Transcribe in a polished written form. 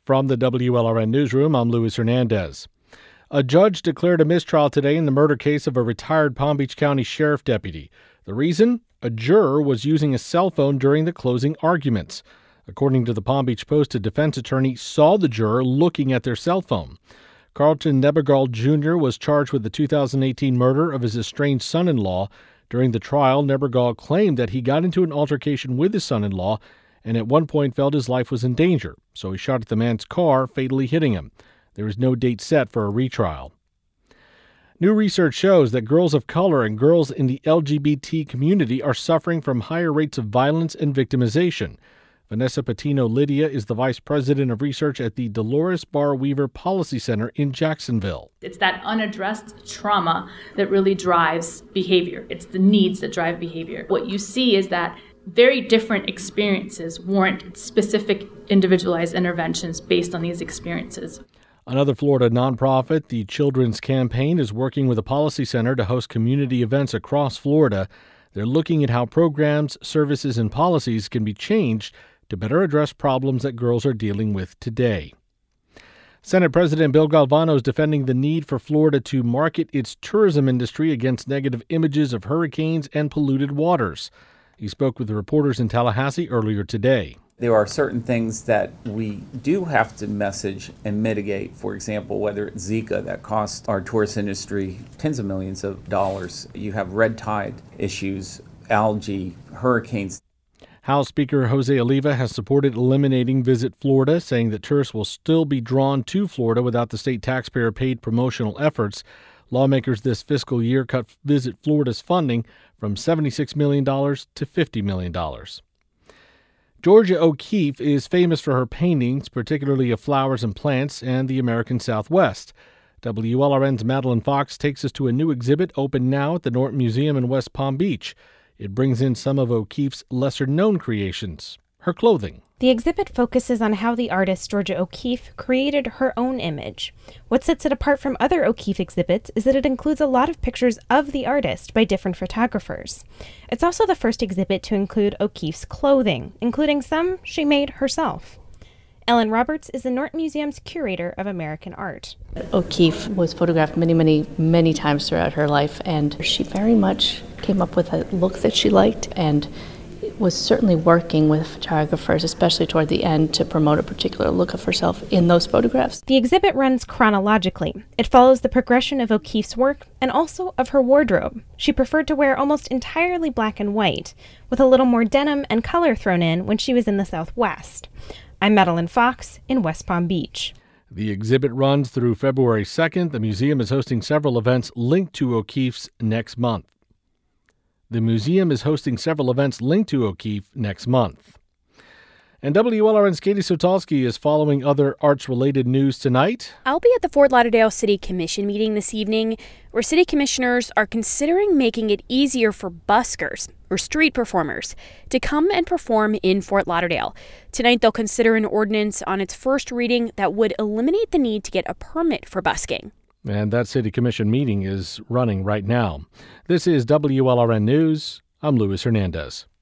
From the WLRN Newsroom, I'm Luis Hernandez. A judge declared a mistrial today in the murder case of a retired Palm Beach County sheriff deputy. The reason? A juror was using a cell phone during the closing arguments. According to the Palm Beach Post, a defense attorney saw the juror looking at their cell phone. Carlton Nebergall Jr. was charged with the 2018 murder of his estranged son-in-law. During the trial, Nebergall claimed that he got into an altercation with his son-in-law and at one point felt his life was in danger, so he shot at the man's car, fatally hitting him. There is no date set for a retrial. New research shows that girls of color and girls in the LGBT community are suffering from higher rates of violence and victimization. Vanessa Patino Lydia is the vice president of research at the Dolores Barr Weaver Policy Center in Jacksonville. It's that unaddressed trauma that really drives behavior. It's the needs that drive behavior. What you see is that very different experiences warrant specific individualized interventions based on these experiences. Another Florida nonprofit, the Children's Campaign, is working with a policy center to host community events across Florida. They're looking at how programs, services, and policies can be changed to better address problems that girls are dealing with today. Senate President Bill Galvano is defending the need for Florida to market its tourism industry against negative images of hurricanes and polluted waters. He spoke with reporters in Tallahassee earlier today. There are certain things that we do have to message and mitigate. For example, whether it's Zika that cost our tourist industry tens of millions of dollars. You have red tide issues, algae, hurricanes. House Speaker Jose Oliva has supported eliminating Visit Florida, saying that tourists will still be drawn to Florida without the state taxpayer-paid promotional efforts. Lawmakers this fiscal year cut Visit Florida's funding from $76 million to $50 million. Georgia O'Keeffe is famous for her paintings, particularly of flowers and plants and the American Southwest. WLRN's Madeline Fox takes us to a new exhibit open now at the Norton Museum in West Palm Beach. It brings in some of O'Keeffe's lesser-known creations, her clothing. The exhibit focuses on how the artist Georgia O'Keeffe created her own image. What sets it apart from other O'Keeffe exhibits is that it includes a lot of pictures of the artist by different photographers. It's also the first exhibit to include O'Keeffe's clothing, including some she made herself. Ellen Roberts is the Norton Museum's curator of American art. O'Keeffe was photographed many times throughout her life, and she very much came up with a look that she liked and was certainly working with photographers, especially toward the end, to promote a particular look of herself in those photographs. The exhibit runs chronologically. It follows the progression of O'Keeffe's work and also of her wardrobe. She preferred to wear almost entirely black and white, with a little more denim and color thrown in when she was in the Southwest. I'm Madeline Fox in West Palm Beach. The exhibit runs through February 2nd. The museum is hosting several events linked to O'Keeffe's next month. And WLRN's Katie Sotalski is following other arts-related news tonight. I'll be at the Fort Lauderdale City Commission meeting this evening, where city commissioners are considering making it easier for buskers, or street performers, to come and perform in Fort Lauderdale. Tonight, they'll consider an ordinance on its first reading that would eliminate the need to get a permit for busking. And that city commission meeting is running right now. This is WLRN News. I'm Luis Hernandez.